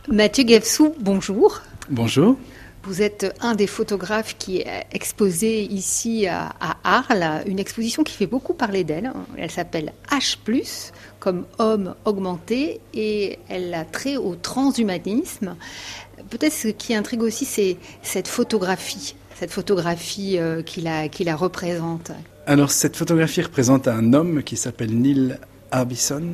Mathieu Gafsou, bonjour. Bonjour. Vous êtes un des photographes qui est exposé ici à Arles, une exposition qui fait beaucoup parler d'elle. Elle s'appelle H+, comme homme augmenté, et elle a trait au transhumanisme. Peut-être ce qui intrigue aussi, c'est cette photographie qui la représente. Alors cette photographie représente un homme qui s'appelle Neil Harbisson,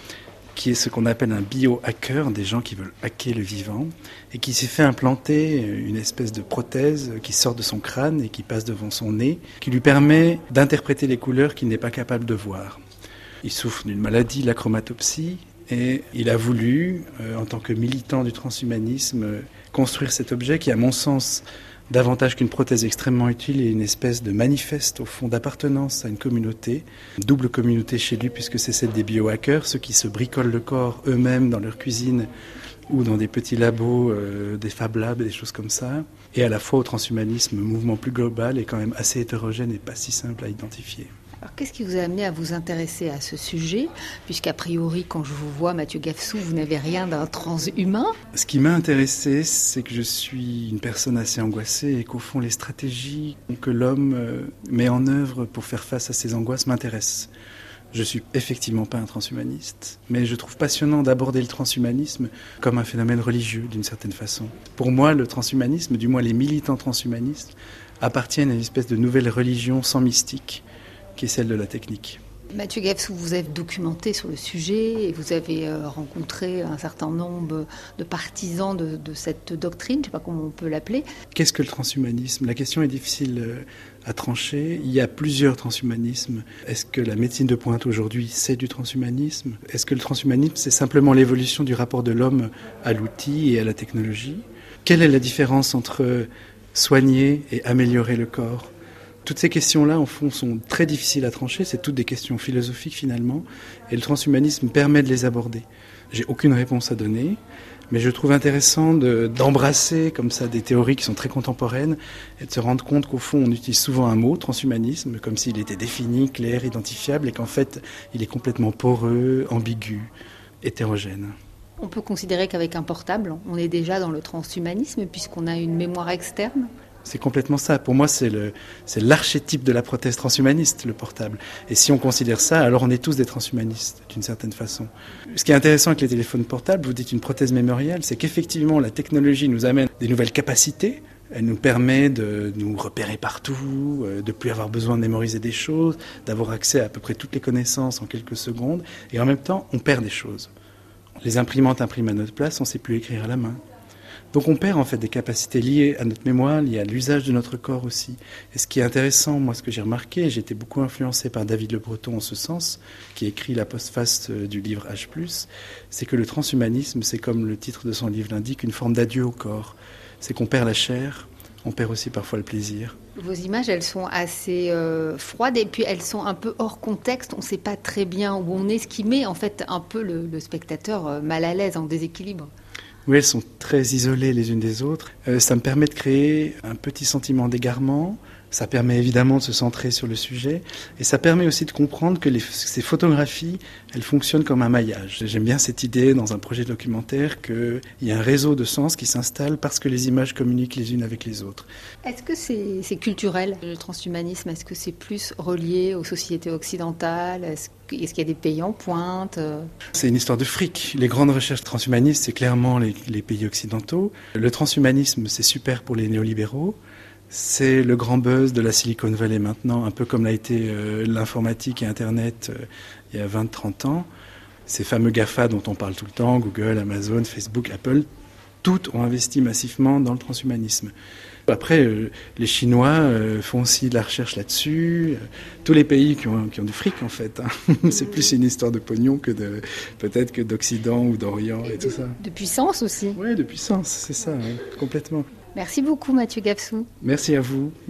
qui est ce qu'on appelle un biohacker, des gens qui veulent hacker le vivant, et qui s'est fait implanter une espèce de prothèse qui sort de son crâne et qui passe devant son nez, qui lui permet d'interpréter les couleurs qu'il n'est pas capable de voir. Il souffre d'une maladie, la chromatopsie, et il a voulu, en tant que militant du transhumanisme, construire cet objet qui, à mon sens, davantage qu'une prothèse extrêmement utile, est une espèce de manifeste au fond d'appartenance à une communauté, une double communauté chez lui puisque c'est celle des biohackers, ceux qui se bricolent le corps eux-mêmes dans leur cuisine ou dans des petits labos, des Fab Labs, des choses comme ça, et à la fois au transhumanisme, mouvement plus global et quand même assez hétérogène et pas si simple à identifier. Alors, qu'est-ce qui vous a amené à vous intéresser à ce sujet, puisqu'a priori, quand je vous vois, Mathieu Gafsou, vous n'avez rien d'un transhumain? Ce qui m'a intéressé, c'est que je suis une personne assez angoissée et qu'au fond, les stratégies que l'homme met en œuvre pour faire face à ses angoisses m'intéressent. Je suis effectivement pas un transhumaniste, mais je trouve passionnant d'aborder le transhumanisme comme un phénomène religieux, d'une certaine façon. Pour moi, le transhumanisme, du moins les militants transhumanistes, appartiennent à une espèce de nouvelle religion sans mystique, qui est celle de la technique. Mathieu Gafsou, vous êtes documenté sur le sujet et vous avez rencontré un certain nombre de partisans de cette doctrine, je ne sais pas comment on peut l'appeler. Qu'est-ce que le transhumanisme ? La question est difficile à trancher. Il y a plusieurs transhumanismes. Est-ce que la médecine de pointe aujourd'hui, c'est du transhumanisme ? Est-ce que le transhumanisme, c'est simplement l'évolution du rapport de l'homme à l'outil et à la technologie ? Quelle est la différence entre soigner et améliorer le corps ? Toutes ces questions-là, en fond, sont très difficiles à trancher. C'est toutes des questions philosophiques, finalement. Et le transhumanisme permet de les aborder. J'ai aucune réponse à donner, mais je trouve intéressant d'embrasser comme ça des théories qui sont très contemporaines et de se rendre compte qu'au fond, on utilise souvent un mot, transhumanisme, comme s'il était défini, clair, identifiable, et qu'en fait, il est complètement poreux, ambigu, hétérogène. On peut considérer qu'avec un portable, on est déjà dans le transhumanisme, puisqu'on a une mémoire externe. C'est complètement ça. Pour moi, c'est l'archétype de la prothèse transhumaniste, le portable. Et si on considère ça, alors on est tous des transhumanistes, d'une certaine façon. Ce qui est intéressant avec les téléphones portables, vous dites une prothèse mémorielle, c'est qu'effectivement, la technologie nous amène des nouvelles capacités. Elle nous permet de nous repérer partout, de plus avoir besoin de mémoriser des choses, d'avoir accès à peu près toutes les connaissances en quelques secondes. Et en même temps, on perd des choses. Les imprimantes impriment à notre place, on ne sait plus écrire à la main. Donc on perd en fait des capacités liées à notre mémoire, liées à l'usage de notre corps aussi. Et ce qui est intéressant, moi ce que j'ai remarqué, j'ai été beaucoup influencé par David Le Breton en ce sens, qui écrit la postface du livre H+, c'est que le transhumanisme, c'est comme le titre de son livre l'indique, une forme d'adieu au corps. C'est qu'on perd la chair, on perd aussi parfois le plaisir. Vos images, elles sont assez froides et puis elles sont un peu hors contexte. On ne sait pas très bien où on est, ce qui met en fait un peu le spectateur mal à l'aise, en déséquilibre. Oui, elles sont très isolées les unes des autres. Ça me permet de créer un petit sentiment d'égarement. Ça permet évidemment de se centrer sur le sujet. Et ça permet aussi de comprendre que ces photographies, elles fonctionnent comme un maillage. J'aime bien cette idée dans un projet documentaire qu'il y a un réseau de sens qui s'installe parce que les images communiquent les unes avec les autres. Est-ce que c'est culturel, le transhumanisme? Est-ce que c'est plus relié aux sociétés occidentales? Est-ce qu'il y a des pays en pointe? C'est une histoire de fric. Les grandes recherches transhumanistes, c'est clairement les pays occidentaux. Le transhumanisme, c'est super pour les néolibéraux. C'est le grand buzz de la Silicon Valley maintenant, un peu comme l'a été l'informatique et Internet il y a 20-30 ans. Ces fameux GAFA dont on parle tout le temps, Google, Amazon, Facebook, Apple, toutes ont investi massivement dans le transhumanisme. Après, les Chinois font aussi de la recherche là-dessus. Tous les pays qui ont du fric, en fait. C'est plus une histoire de pognon que peut-être que d'Occident ou d'Orient et tout ça. De puissance aussi. Oui, de puissance, c'est ça, complètement. Merci beaucoup Mathieu Gafsou. Merci à vous.